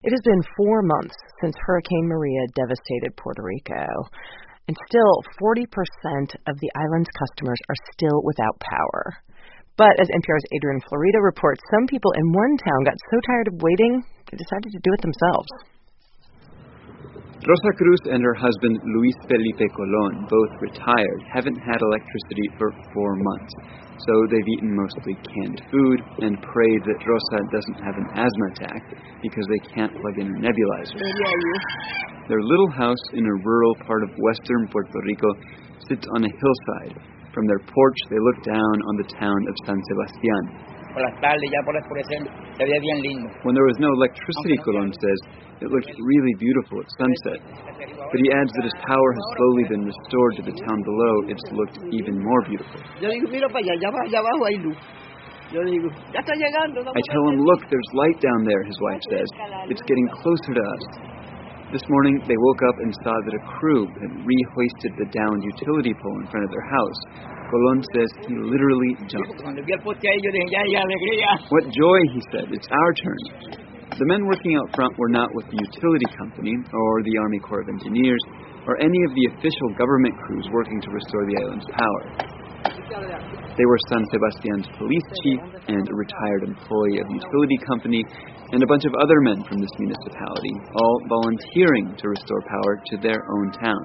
It has been 4 months since Hurricane Maria devastated Puerto Rico, and still 40% of the island's customers are still without power. But as NPR's Adrian Florida reports, some people in one town got so tired of waiting, they decided to do it themselves. Rosa Cruz and her husband, Luis Felipe Colon, both retired, haven't had electricity for 4 months. So they've eaten mostly canned food and prayed that Rosa doesn't have an asthma attack because they can't plug in her nebulizer. Their little house in a rural part of western Puerto Rico sits on a hillside. From their porch, they look down on the town of San Sebastián. When there was no electricity, Colon says, it looked really beautiful at sunset. But he adds that as power has slowly been restored to the town below, it's looked even more beautiful. I tell him, look, there's light down there, his wife says. It's getting closer to us. This morning, they woke up and saw that a crew had rehoisted the downed utility pole in front of their house. Colon says he literally jumped. What joy, he said. It's our turn. The men working out front were not with the utility company or the Army Corps of Engineers or any of the official government crews working to restore the island's power. They were San Sebastián's police chief and a retired employee of a utility company and a bunch of other men from this municipality, all volunteering to restore power to their own town.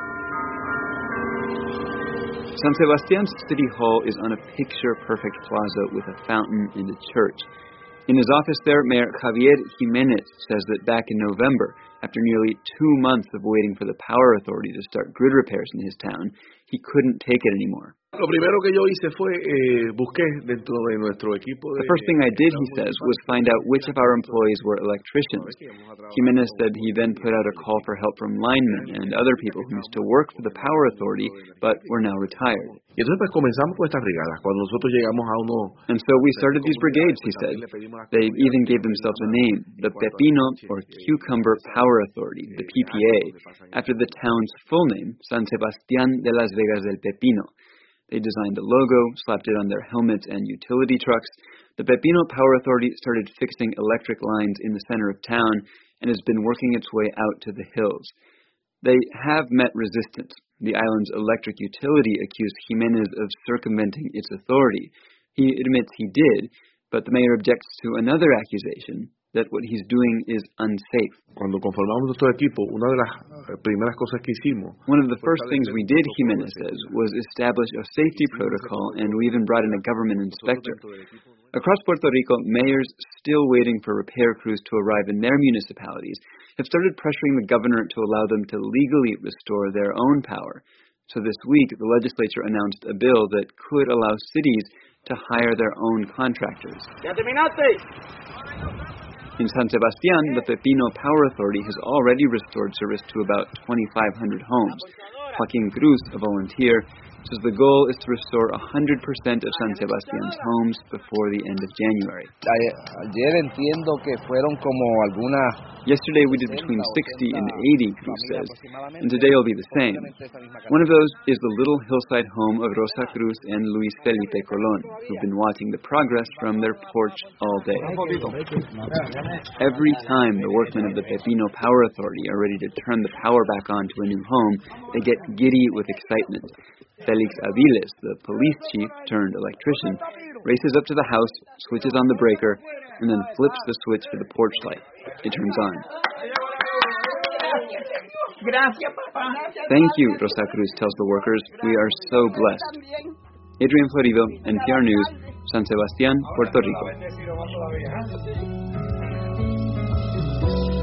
San Sebastián's city hall is on a picture-perfect plaza with a fountain and a church. In his office there, Mayor Javier Jiménez says that back in November, after nearly 2 months of waiting for the power authority to start grid repairs in his town, he couldn't take it anymore. The first thing I did, he says, was find out which of our employees were electricians. Jimenez said he then put out a call for help from linemen and other people who used to work for the power authority but were now retired. And so we started these brigades, he said. They even gave themselves a name, the Pepino, or Cucumber Power Authority, the PPA, after the town's full name, San Sebastián de las Vegas del Pepino. They designed a logo, slapped it on their helmets and utility trucks. The Pepino Power Authority started fixing electric lines in the center of town and has been working its way out to the hills. They have met resistance. The island's electric utility accused Jimenez of circumventing its authority. He admits he did, but the mayor objects to another accusation, that what he's doing is unsafe. One of the first things we did, Jimenez says, was establish a safety protocol, and we even brought in a government inspector. Across Puerto Rico, mayors still waiting for repair crews to arrive in their municipalities have started pressuring the governor to allow them to legally restore their own power. So this week, the legislature announced a bill that could allow cities to hire their own contractors. In San Sebastián, the Pepino Power Authority has already restored service to about 2,500 homes. Joaquín Cruz, a volunteer, says the goal is to restore 100% of San Sebastián's homes before the end of January. Yesterday we did between 60 and 80, Cruz says, and today will be the same. One of those is the little hillside home of Rosa Cruz and Luis Felipe Colon, who've been watching the progress from their porch all day. Every time the workmen of the Pepino Power Authority are ready to turn the power back on to a new home, they get giddy with excitement. Felix Aviles, the police chief turned electrician, races up to the house, switches on the breaker, and then flips the switch for the porch light. It turns on. Thank you, Rosa Cruz tells the workers. We are so blessed. Adrian Florido, NPR News, San Sebastián, Puerto Rico.